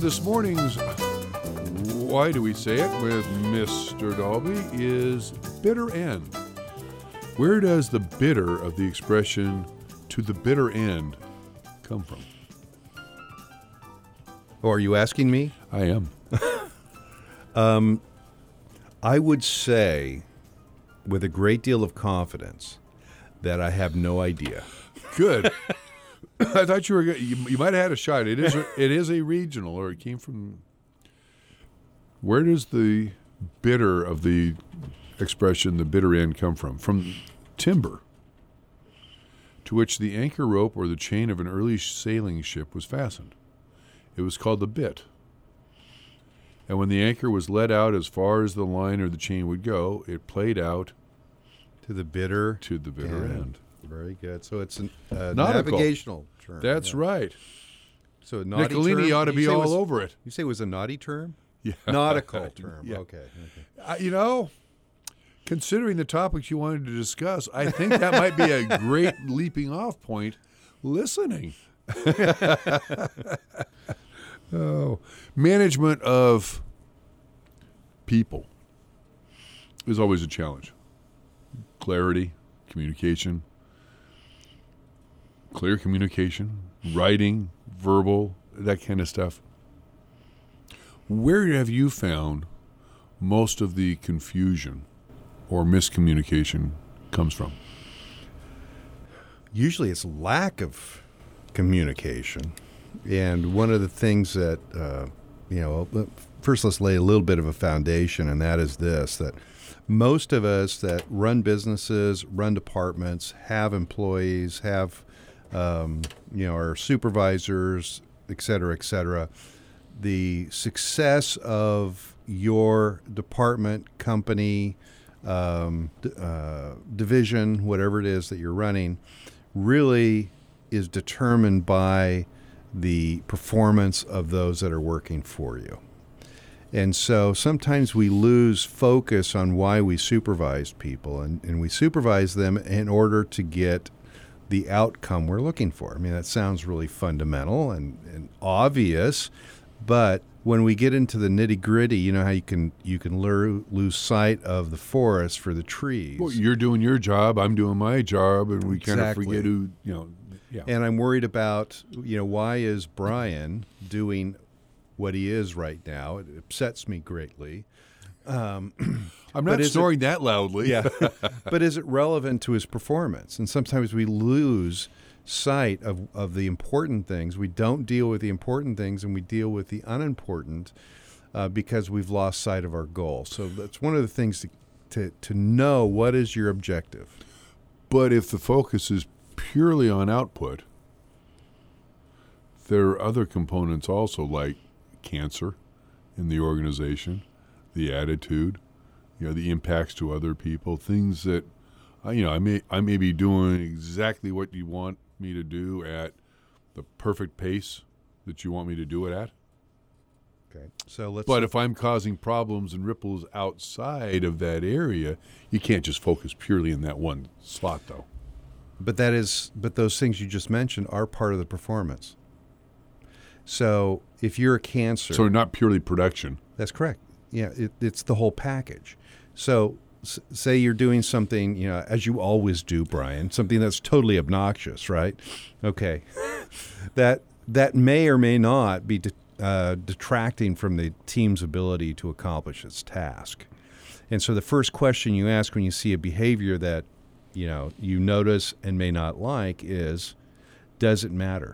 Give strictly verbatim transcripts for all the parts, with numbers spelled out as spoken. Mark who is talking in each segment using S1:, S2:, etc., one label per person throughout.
S1: this morning's Why Do We Say It with Mister Dalby is bitter end. Where does the bitter of the expression to the bitter end come from?
S2: Oh, are you asking me?
S1: I am.
S2: um, I would say, with a great deal of confidence, that I have no idea.
S1: Good. I thought you were. You, you might have had a shot. It is. It is a regional, or it came from. Where does the bitter of the expression, the bitter end, come from? From timber, to which the anchor rope or the chain of an early sailing ship was fastened. It was called the bit. And when the anchor was let out as far as the line or the chain would go, it played out
S2: to the bitter
S1: to the bitter end. end.
S2: Very good. So it's a uh,
S1: Nautical.
S2: navigational term.
S1: That's
S2: yeah.
S1: right.
S2: So a naughty
S1: Nicolini
S2: term,
S1: ought to be all
S2: was,
S1: over it.
S2: You say it was a naughty term?
S1: Yeah.
S2: Nautical term.
S1: Yeah.
S2: Okay. okay.
S1: Uh, you know, considering the topics you wanted to discuss, I think that might be a great leaping off point. Listening. Oh, management of people is always a challenge. Clarity, communication, clear communication, writing, verbal, that kind of stuff. Where have you found most of the confusion or miscommunication comes from?
S2: Usually it's lack of communication. And one of the things that, uh, you know, first let's lay a little bit of a foundation, and that is this, that most of us that run businesses, run departments, have employees, have, um, you know, our supervisors, et cetera, et cetera, the success of your department, company, um, d- uh, division, whatever it is that you're running, really is determined by the performance of those that are working for you. And so sometimes we lose focus on why we supervise people, and, and we supervise them in order to get the outcome we're looking for. I mean, that sounds really fundamental and, and obvious, but when we get into the nitty-gritty, you know how you can you can lure, lose sight of the forest for the trees.
S1: Well, you're doing your job, I'm doing my job, and we
S2: Exactly.
S1: kind of forget who, you know, yeah.
S2: And I'm worried about, you know, why is Brian doing what he is right now? It upsets me greatly. Um,
S1: I'm not snoring
S2: it,
S1: that loudly.
S2: Yeah. But is it relevant to his performance? And sometimes we lose sight of, of the important things. We don't deal with the important things, and we deal with the unimportant uh, because we've lost sight of our goal. So that's one of the things to, to, to know what is your objective.
S1: But if the focus is purely on output, there are other components also, like cancer in the organization, the attitude, you know, the impacts to other people, things that, you know, I may I may be doing exactly what you want me to do at the perfect pace that you want me to do it at.
S2: Okay. So let's.
S1: But if I'm causing problems and ripples outside of that area, you can't just focus purely in that one spot, though.
S2: But that is, but those things you just mentioned are part of the performance. So if you're a cancer,
S1: so not purely production.
S2: That's correct. Yeah, it, it's the whole package. So s- say you're doing something, you know, as you always do, Brian, something that's totally obnoxious, right? Okay, that that may or may not be de- uh, detracting from the team's ability to accomplish its task. And so the first question you ask when you see a behavior that, you know, you notice and may not like is, does it matter?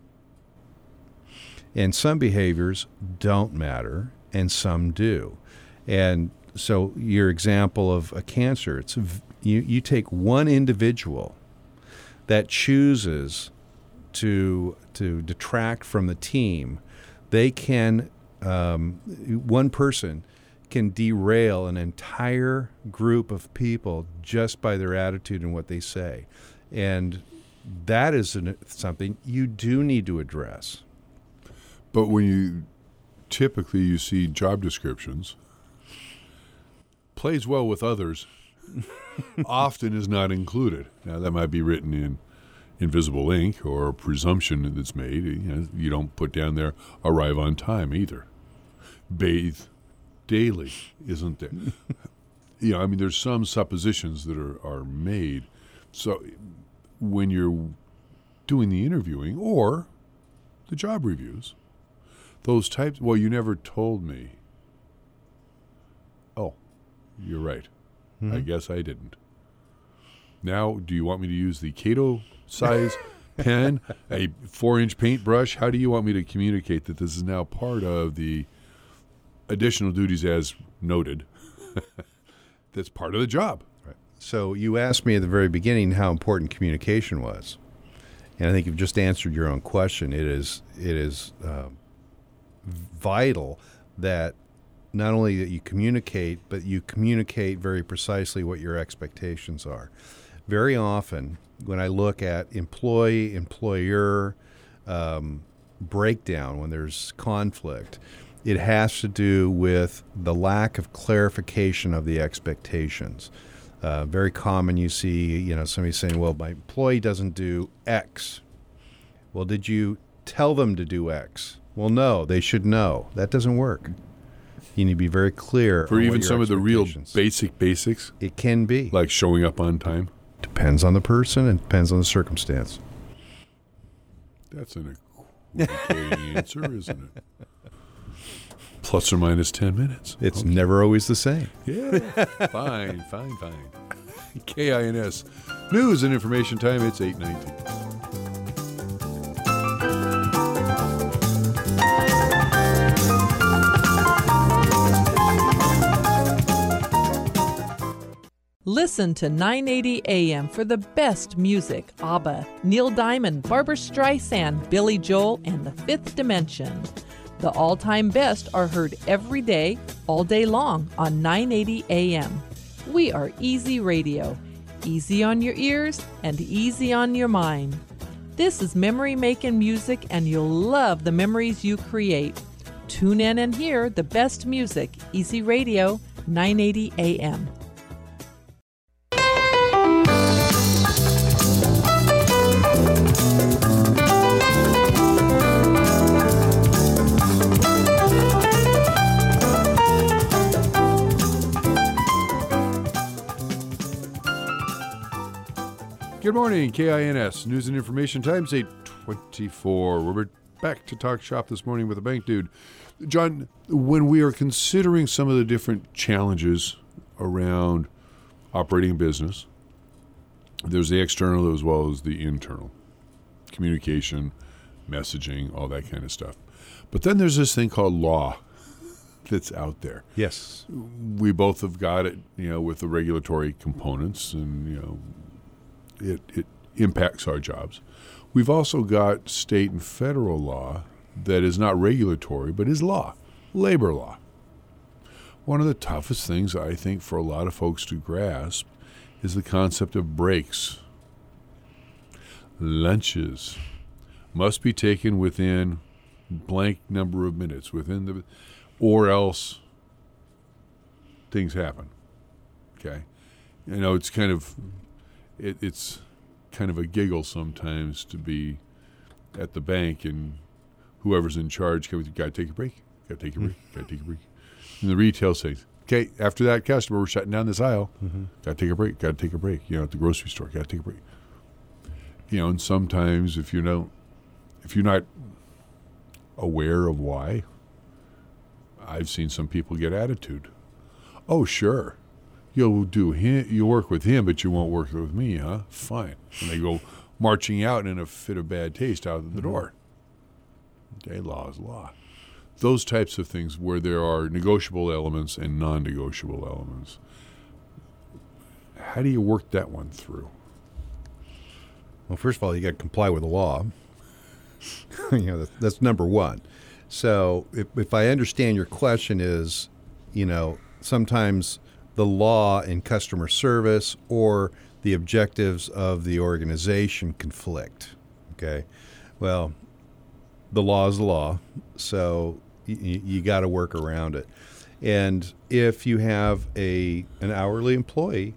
S2: And some behaviors don't matter, and some do. And so your example of a cancer, it's you, you take one individual that chooses to to detract from the team, they can, um, one person can derail an entire group of people just by their attitude and what they say. And that is an, something you do need to address.
S1: But when you typically you see job descriptions, plays well with others often is not included. Now that might be written in invisible ink or a presumption that's made. You know, you don't put down there, arrive on time either. Bathe daily, isn't there? You know, I mean, there's some suppositions that are, are made. So when you're doing the interviewing or the job reviews, those types, well, you never told me. Oh, you're right. Mm-hmm. I guess I didn't. Now, do you want me to use the Cato size pen, a four-inch paintbrush? How do you want me to communicate that this is now part of the additional duties as noted? That's part of the job.
S2: Right. So you asked me at the very beginning how important communication was. And I think you've just answered your own question. It is it is uh, vital that not only that you communicate, but you communicate very precisely what your expectations are. Very often, when I look at employee-employer um, breakdown, when there's conflict, it has to do with the lack of clarification of the expectations. Uh, very common, you see, you know, somebody saying, well, my employee doesn't do X. Well, did you tell them to do X? Well, no, they should know. That doesn't work. You need to be very clear.
S1: For even some of the real basic basics?
S2: It can be.
S1: Like showing up on time?
S2: Depends on the person and depends on the circumstance.
S1: That's an equivocating answer, isn't it? Plus or minus ten minutes.
S2: It's okay. Never always the same.
S1: Yeah. Fine, fine, fine. K I N S News and Information Time. It's eight nineteen.
S3: Listen to nine eighty A M for the best music. ABBA, Neil Diamond, Barbra Streisand, Billy Joel, and The Fifth Dimension. The all-time best are heard every day, all day long on nine eighty A M. We are Easy Radio. Easy on your ears and easy on your mind. This is memory-making music, and you'll love the memories you create. Tune in and hear the best music. Easy Radio, nine eighty A M.
S1: Good morning, K I N S News and Information Times, eight twenty-four. We're back to talk shop this morning with a bank dude. John, when we are considering some of the different challenges around operating a business, there's the external as well as the internal. Communication, messaging, all that kind of stuff. But then there's this thing called law that's out there.
S2: Yes.
S1: We both have got it, you know, with the regulatory components, and, you know, It, it impacts our jobs. We've also got state and federal law that is not regulatory, but is law, labor law. One of the toughest things, I think, for a lot of folks to grasp is the concept of breaks. Lunches must be taken within blank number of minutes, within the, or else things happen. Okay? You know, it's kind of... It, it's kind of a giggle sometimes to be at the bank and whoever's in charge goes, "Got to take a break. Got to take a break. Got to take a break." And the retail says, "Okay, after that customer, we're shutting down this aisle. Mm-hmm. Got to take a break. Got to take a break." You know, at the grocery store, got to take a break. You know, and sometimes if you don't, if you're not aware of why, I've seen some people get attitude. Oh, sure. You'll do him, you work with him, but you won't work with me, huh? Fine. And they go marching out in a fit of bad taste out of the mm-hmm. door. Okay, law is law. Those types of things where there are negotiable elements and non-negotiable elements. How do you work that one through?
S2: Well, first of all, you got to comply with the law. you know, that's, that's number one. So if, if I understand your question is, you know, sometimes the law and customer service or the objectives of the organization conflict. Okay, well, the law is the law, so y- you got to work around it. And if you have a an hourly employee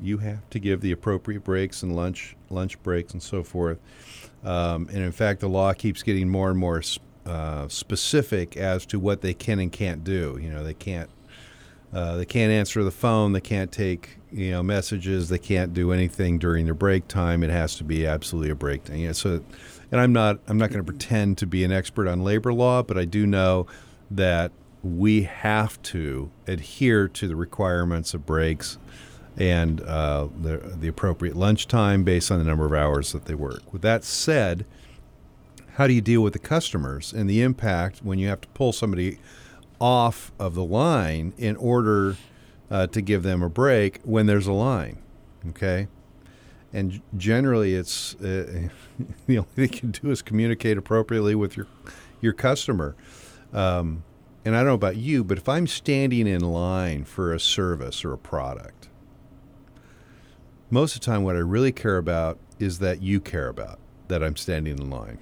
S2: you have to give the appropriate breaks and lunch lunch breaks and so forth. Um, and in fact, the law keeps getting more and more uh, specific as to what they can and can't do. You know, they can't uh, they can't answer the phone, they can't take you know messages, they can't do anything during their break time. It has to be absolutely a break time. You know, so, and I'm not I'm not going to pretend to be an expert on labor law, but I do know that we have to adhere to the requirements of breaks and uh, the, the appropriate lunchtime based on the number of hours that they work. With that said, how do you deal with the customers and the impact when you have to pull somebody off of the line in order uh, to give them a break when there's a line, okay? And generally it's, uh, the only thing you can do is communicate appropriately with your, your customer. Um, And I don't know about you, but if I'm standing in line for a service or a product, most of the time what I really care about is that you care about that I'm standing in line.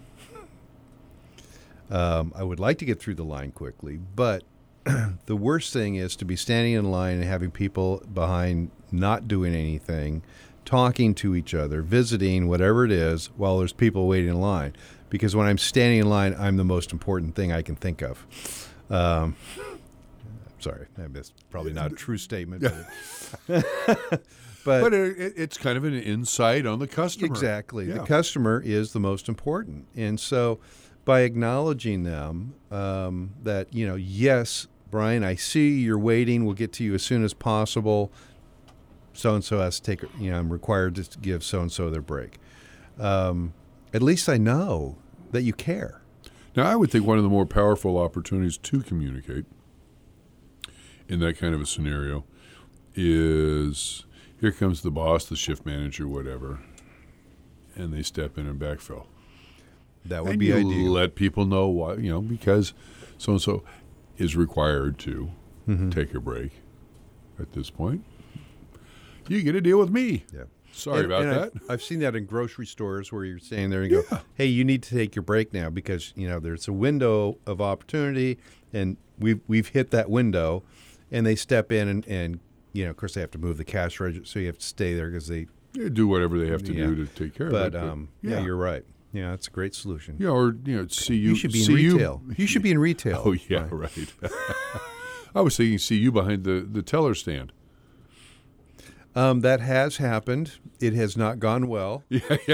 S2: Um, I would like to get through the line quickly, but the worst thing is to be standing in line and having people behind not doing anything, talking to each other, visiting, whatever it is, while there's people waiting in line. Because when I'm standing in line, I'm the most important thing I can think of. Um, sorry, that's probably not a true statement. But, but,
S1: but it, it's kind of an insight on the customer.
S2: Exactly.
S1: Yeah.
S2: The customer is the most important. And so by acknowledging them um, that, you know, yes, Brian, I see you're waiting. We'll get to you as soon as possible. So-and-so has to take, you know, I'm required to give so-and-so their break. Um, at least I know that you care.
S1: Now, I would think one of the more powerful opportunities to communicate in that kind of a scenario is here comes the boss, the shift manager, whatever, and they step in and backfill.
S2: That would
S1: and
S2: be
S1: you
S2: ideal.
S1: Let people know why, you know, because so-and-so is required to
S2: mm-hmm.
S1: take a break at this point. You get to deal with me.
S2: Yeah.
S1: Sorry
S2: and,
S1: about
S2: and
S1: that.
S2: I've, I've seen that in grocery stores where you're standing there and you
S1: Yeah.
S2: go, hey, you need to take your break now because, you know, there's a window of opportunity and we've, we've hit that window, and they step in and, and, you know, of course they have to move the cash register, so you have to stay there because they
S1: Yeah, do whatever they have to
S2: yeah.
S1: do to take care
S2: but,
S1: of it. But
S2: um, yeah. yeah, you're right. Yeah, that's a great solution.
S1: Yeah, or, you know, see you.
S2: You should be in
S1: see
S2: retail.
S1: You,
S2: you should be in retail.
S1: Oh, yeah, right. right. I was thinking see you behind the, the teller stand.
S2: Um, that has happened. It has not gone well.
S1: Yeah, yeah.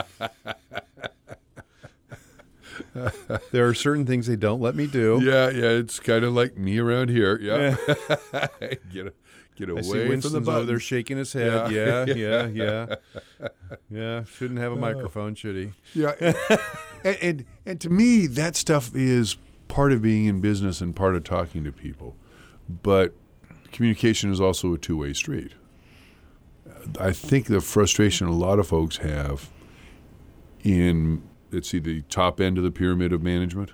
S2: There are certain things they don't let me do.
S1: Yeah, yeah. It's kind of like me around here. Yeah. get a, get away
S2: I see
S1: from the
S2: Winston's over
S1: button.
S2: there shaking his head.
S1: Yeah.
S2: Yeah, yeah, yeah. Yeah, shouldn't have a microphone, should he?
S1: Yeah. and, and and to me, that stuff is part of being in business and part of talking to people. But communication is also a two-way street. I think the frustration a lot of folks have in, let's see, the top end of the pyramid of management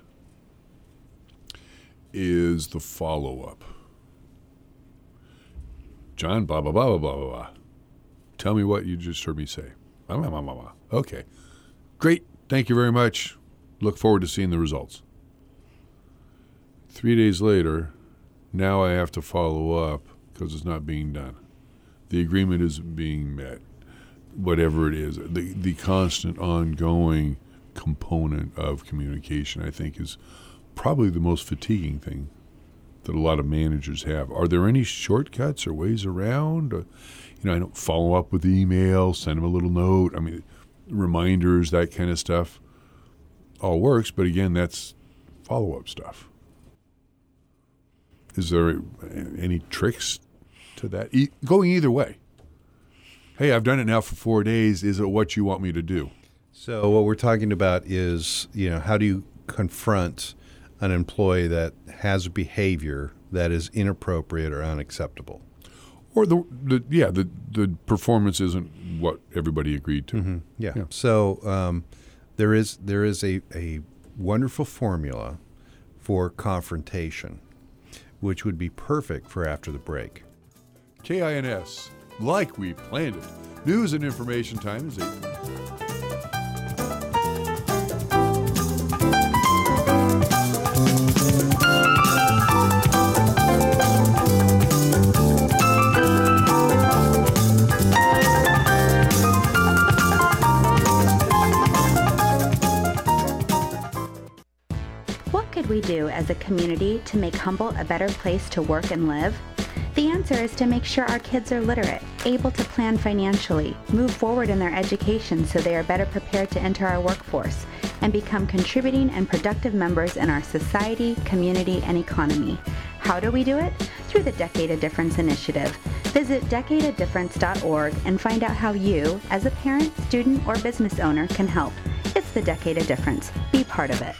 S1: is the follow-up. John, blah, blah, blah, blah, blah, blah. Tell me what you just heard me say. Blah, blah, blah, blah, blah. Okay. Great. Thank you very much. Look forward to seeing the results. Three days later, now I have to follow up because it's not being done. The agreement isn't being met, whatever it is. The the constant ongoing component of communication, I think, is probably the most fatiguing thing that a lot of managers have. Are there any shortcuts or ways around? Or, you know, I don't follow up with email, send them a little note. I mean, reminders, that kind of stuff, all works. But again, that's follow-up stuff. Is there any tricks to that? E- going either way. Hey, I've done it now for four days. Is it what you want me to do?
S2: So what we're talking about is, you know, how do you confront an employee that has a behavior that is inappropriate or unacceptable?
S1: Or the, the yeah, the, the performance isn't what everybody agreed to.
S2: Mm-hmm. Yeah.
S1: Yeah.
S2: So um, there is there is a, a wonderful formula for confrontation, which would be perfect for after the break.
S1: K I N S, like we planned it. News and information time is eight.
S4: we do as a community to make Humboldt a better place to work and live? The answer is to make sure our kids are literate, able to plan financially, move forward in their education so they are better prepared to enter our workforce, and become contributing and productive members in our society, community, and economy. How do we do it? Through the Decade of Difference initiative. Visit decade of difference dot org and find out how you, as a parent, student, or business owner, can help. It's the Decade of Difference. Be part of it.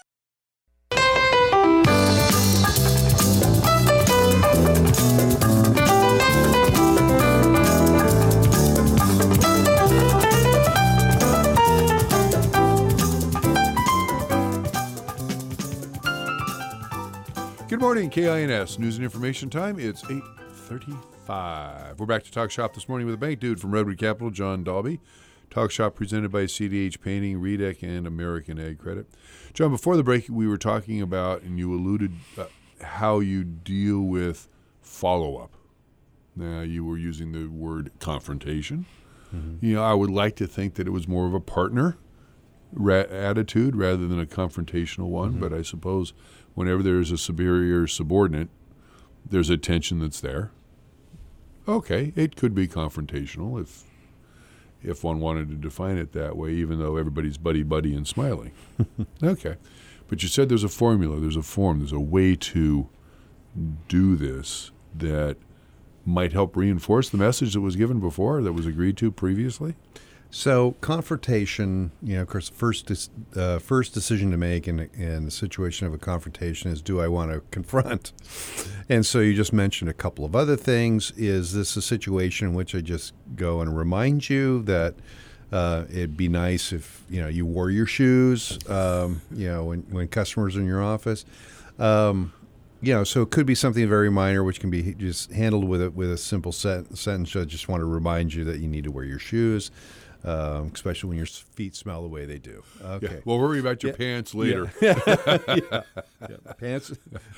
S1: Good morning, K I N S News and Information Time. It's eight thirty-five. We're back to Talk Shop this morning with a bank dude from Redwood Capital, John Dalby. Talk Shop presented by C D H Painting, Redec, and American Ag Credit. John, before the break, we were talking about, and you alluded uh, how you deal with follow-up. Now, you were using the word confrontation. Mm-hmm. You know, I would like to think that it was more of a partner ra- attitude rather than a confrontational one, mm-hmm. but I suppose whenever there's a superior subordinate, there's a tension that's there. Okay, it could be confrontational if if one wanted to define it that way, even though everybody's buddy-buddy and smiling. Okay. But you said there's a formula, there's a form, there's a way to do this that might help reinforce the message that was given before, that was agreed to previously?
S2: So confrontation, you know, of course, first uh, first decision to make in, in the situation of a confrontation is, do I want to confront? And so you just mentioned a couple of other things. Is this a situation in which I just go and remind you that uh, it'd be nice if, you know, you wore your shoes, um, you know, when, when customers are in your office? Um, you know, so it could be something very minor, which can be just handled with a, with a simple set, sentence. I just want to remind you that you need to wear your shoes. Um, especially when your feet smell the way they do. Okay.
S1: Yeah. We'll worry about your yeah. pants later.
S2: Yeah. yeah. yeah. Pants.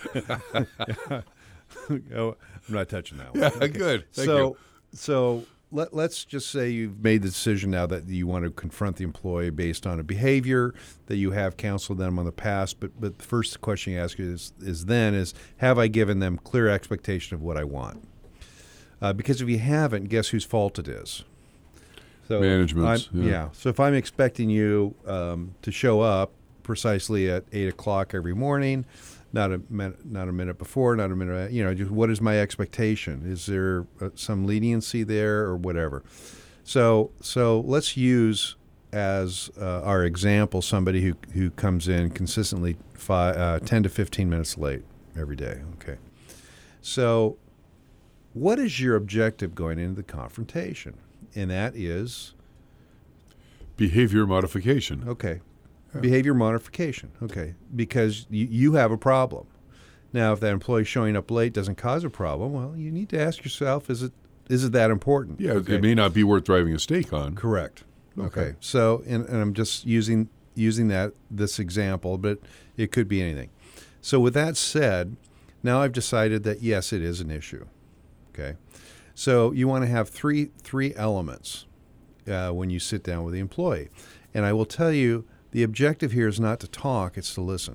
S2: oh, I'm not touching that one.
S1: Yeah,
S2: okay.
S1: Good. Thank
S2: so,
S1: you.
S2: so let, let's just say you've made the decision now that you want to confront the employee based on a behavior that you have counseled them on the past. But but the first question you ask is is then is have I given them clear expectation of what I want? Uh, because if you haven't, guess whose fault it is? So
S1: Management's,
S2: yeah.
S1: yeah.
S2: So if I'm expecting you um, to show up precisely at eight o'clock every morning, not a minute, not a minute before, not a minute, you know, just what is my expectation? Is there uh, some leniency there or whatever? So so let's use as uh, our example somebody who who comes in consistently five, uh, ten to fifteen minutes late every day. Okay. So what is your objective going into the confrontation? And that is
S1: behavior modification.
S2: Okay. Yeah. Behavior modification. Okay. Because you, you have a problem. Now, if that employee showing up late doesn't cause a problem, well, you need to ask yourself, is it is it that important?
S1: Yeah,
S2: okay.
S1: It may not be worth driving a stake on.
S2: Correct. Okay.
S1: Okay.
S2: So, and, and I'm just using using that this example, but it could be anything. So with that said, now I've decided that, yes, it is an issue. Okay. So you want to have three three elements uh, when you sit down with the employee. And I will tell you, the objective here is not to talk, it's to listen.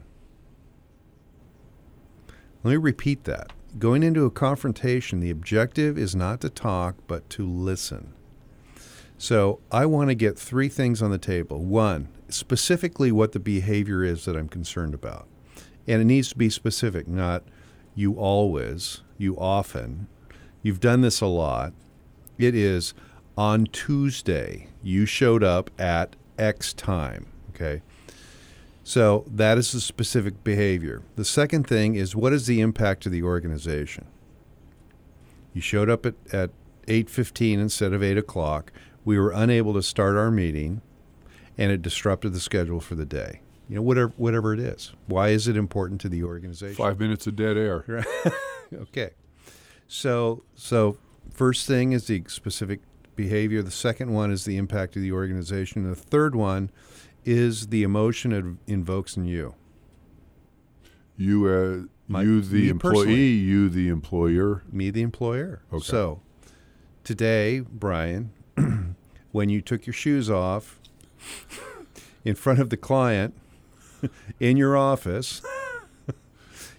S2: Let me repeat that. Going into a confrontation, the objective is not to talk, but to listen. So I want to get three things on the table. One, specifically what the behavior is that I'm concerned about. And it needs to be specific, not you always, you often. You've done this a lot. It is on Tuesday, you showed up at X time, okay? So that is a specific behavior. The second thing is, what is the impact to the organization? You showed up at, at eight fifteen instead of eight o'clock. We were unable to start our meeting, and it disrupted the schedule for the day. You know, whatever, whatever it is. Why is it important to the organization?
S1: Five minutes of dead air.
S2: Right. Okay. So, so first thing is the specific behavior. The second one is the impact of the organization. And the third one is the emotion it invokes in you.
S1: You, uh,
S2: My,
S1: you the employee,
S2: personally.
S1: you the employer.
S2: Me, the employer.
S1: Okay.
S2: So, today, Brian, when you took your shoes off in front of the client in your office,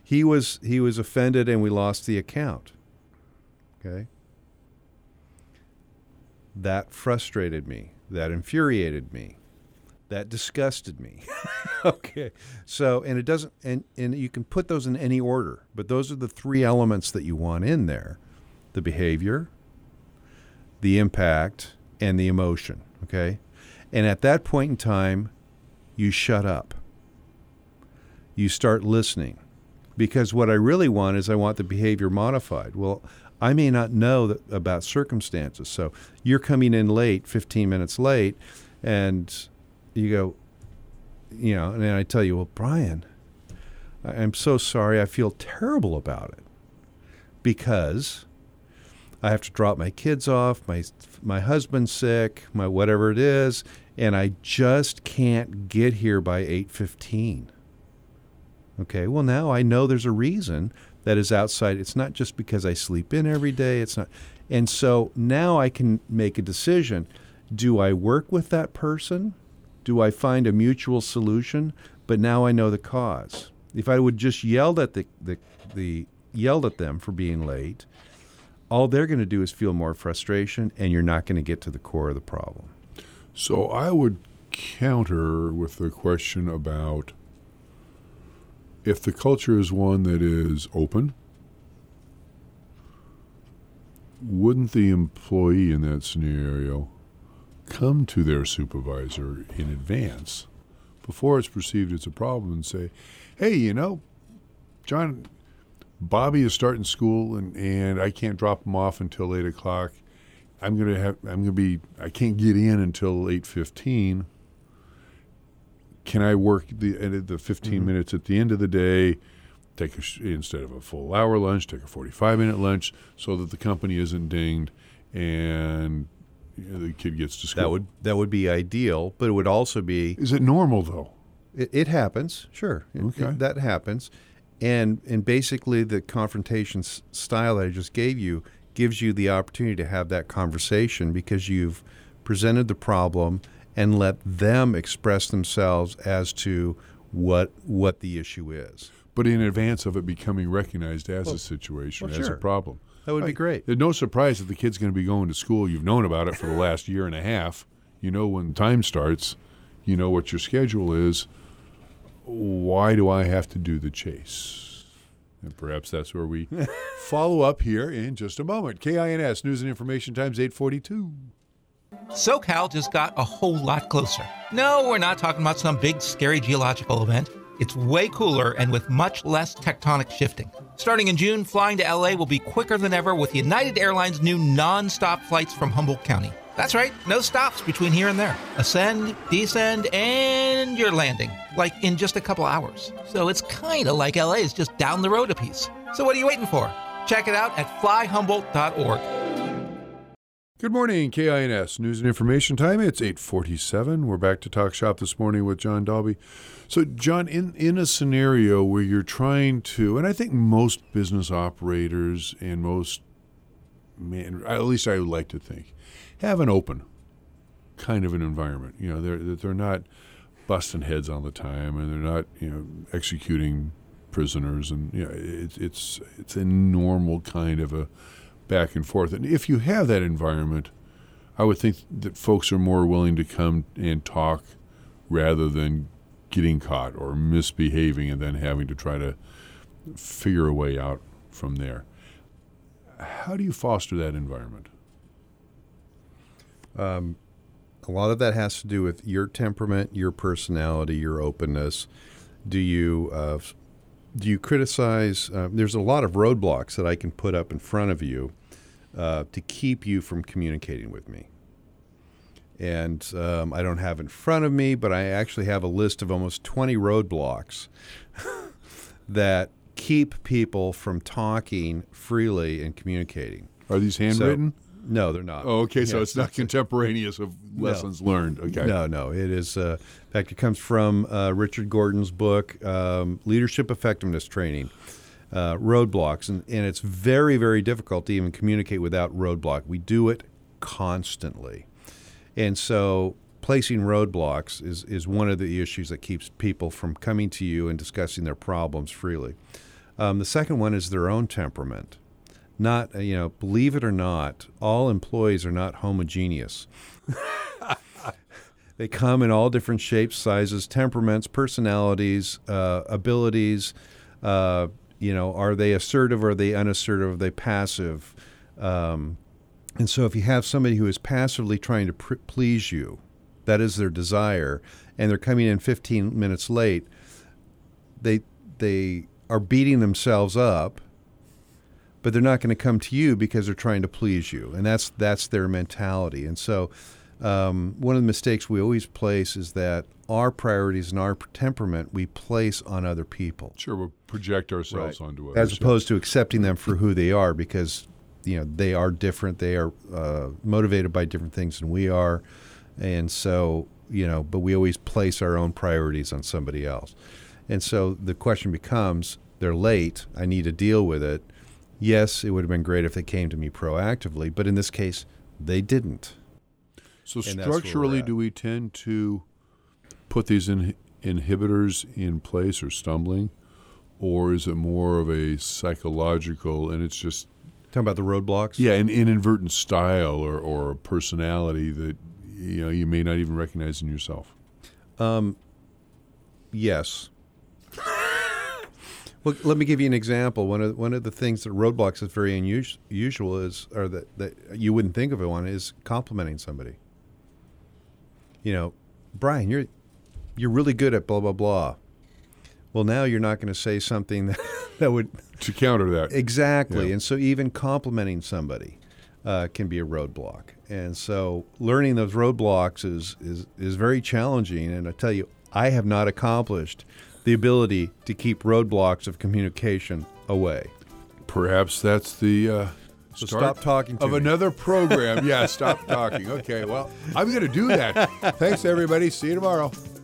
S2: he was he was offended, and we lost the account. Okay. That frustrated me. That infuriated me. That disgusted me. Okay. So, and it doesn't, and, and you can put those in any order, but those are the three elements that you want in there: the behavior, the impact, and the emotion. Okay. And at that point in time, you shut up. You start listening. Because what I really want is I want the behavior modified. Well, I may not know that, about circumstances. So you're coming in late, fifteen minutes late, and you go, you know, and then I tell you, well, Brian, I'm so sorry. I feel terrible about it because I have to drop my kids off, my my husband's sick, my whatever it is, and I just can't get here by eight fifteen. Okay, well, now I know there's a reason that is outside. It's not just because I sleep in every day. It's not. And so now I can make a decision. Do I work with that person? Do I find a mutual solution? But now I know the cause. If I would just yelled at the, the, the yelled at them for being late, all they're going to do is feel more frustration, and you're not going to get to the core of the problem.
S1: So I would counter with the question about if the culture is one that is open, wouldn't the employee in that scenario come to their supervisor in advance before it's perceived as a problem and say, hey, you know, John, Bobby is starting school and, and I can't drop him off until eight o'clock. I'm gonna have I'm gonna be I can't get in until eight fifteen. Can I work the the fifteen mm-hmm. minutes at the end of the day? Take a, instead of a full hour lunch, take a forty-five minute lunch, so that the company isn't dinged, and you know, the kid gets to school.
S2: That would that would be ideal, but it would also be.
S1: Is it normal though?
S2: It, it happens, sure. It,
S1: okay,
S2: it, that happens, and and basically the confrontation s- style that I just gave you gives you the opportunity to have that conversation because you've presented the problem and let them express themselves as to what what the issue is.
S1: But in advance of it becoming recognized as
S2: well,
S1: a situation,
S2: well,
S1: as
S2: sure.
S1: a problem.
S2: That would
S1: like,
S2: be great.
S1: There's no surprise that the kid's going to be going to school. You've known about it for the last year and a half. You know when time starts. You know what your schedule is. Why do I have to do the chase? And perhaps that's where we follow up here in just a moment. K I N S, News and Information Times, eight forty-two.
S5: SoCal just got a whole lot closer. No, we're not talking about some big, scary geological event. It's way cooler and with much less tectonic shifting. Starting in June, flying to L A will be quicker than ever with United Airlines' new non-stop flights from Humboldt County. That's right, no stops between here and there. Ascend, descend, and you're landing, like in just a couple hours. So it's kind of like L A is just down the road a piece. So what are you waiting for? Check it out at fly humboldt dot org.
S1: Good morning, K I N S, News and Information Time. It's eight forty-seven. We're back to Talk Shop this morning with John Dalby. So, John, in, in a scenario where you're trying to, and I think most business operators and most, man, at least I would like to think, have an open kind of an environment. You know, they're they're not busting heads all the time, and they're not, you know, executing prisoners, and you know, it's it's it's a normal kind of a back and forth. And if you have that environment, I would think that folks are more willing to come and talk rather than getting caught or misbehaving and then having to try to figure a way out from there. How do you foster that environment?
S2: Um, a lot of that has to do with your temperament, your personality, your openness. Do you uh, do you criticize? Uh, there's a lot of roadblocks that I can put up in front of you uh, to keep you from communicating with me. And um, I don't have it in front of me, but I actually have a list of almost twenty roadblocks that keep people from talking freely and communicating.
S1: Are these handwritten?
S2: So, no, they're not.
S1: Oh, okay, so
S2: Yeah,
S1: it's not contemporaneous of lessons
S2: no.
S1: learned. Okay.
S2: No, no. It is, uh, in fact, it comes from uh, Richard Gordon's book, um, Leadership Effectiveness Training, uh, Roadblocks. And, and it's very, very difficult to even communicate without roadblock. We do it constantly. And so placing roadblocks is, is one of the issues that keeps people from coming to you and discussing their problems freely. Um, the second one is their own temperament. Not, uh, you know, believe it or not, all employees are not homogeneous. They come in all different shapes, sizes, temperaments, personalities, uh, abilities. Uh, you know, are they assertive? Are they unassertive? Are they passive? Um, and so if you have somebody who is passively trying to pr- please you, that is their desire, and they're coming in fifteen minutes late, they they are beating themselves up, but they're not going to come to you because they're trying to please you, and that's that's their mentality. And so um, one of the mistakes we always place is that our priorities and our temperament we place on other people.
S1: Sure, we'll project ourselves
S2: Right.
S1: onto others.
S2: As opposed to accepting them for who they are, because you know they are different. They are uh, motivated by different things than we are, and so you know. But we always place our own priorities on somebody else, and so the question becomes: they're late. I need to deal with it. Yes, it would have been great if they came to me proactively, but in this case, they didn't.
S1: So
S2: And that's where we're
S1: structurally,
S2: at.
S1: do we tend to put these in, inhibitors in place or stumbling, or is it more of a psychological, and it's just
S2: Talking about the roadblocks?
S1: yeah, an inadvertent style or, or a personality that you know you may not even recognize in yourself?
S2: Um, yes. Well, let me give you an example. One of one of the things that roadblocks is very unusual is, or that, that you wouldn't think of it one, is complimenting somebody. You know, Brian, you're you're really good at blah blah blah. Well, now you're not going to say something that, that would
S1: To counter that,
S2: exactly,
S1: Yeah.
S2: and so even complimenting somebody uh, can be a roadblock. And so learning those roadblocks is is is very challenging. And I tell you, I have not accomplished the ability to keep roadblocks of communication away.
S1: perhaps that's the uh,
S2: So
S1: start
S2: stop talking to
S1: of
S2: me.
S1: another program. Yeah, stop talking. Okay, well, I'm going to do that. Thanks, everybody. See you tomorrow.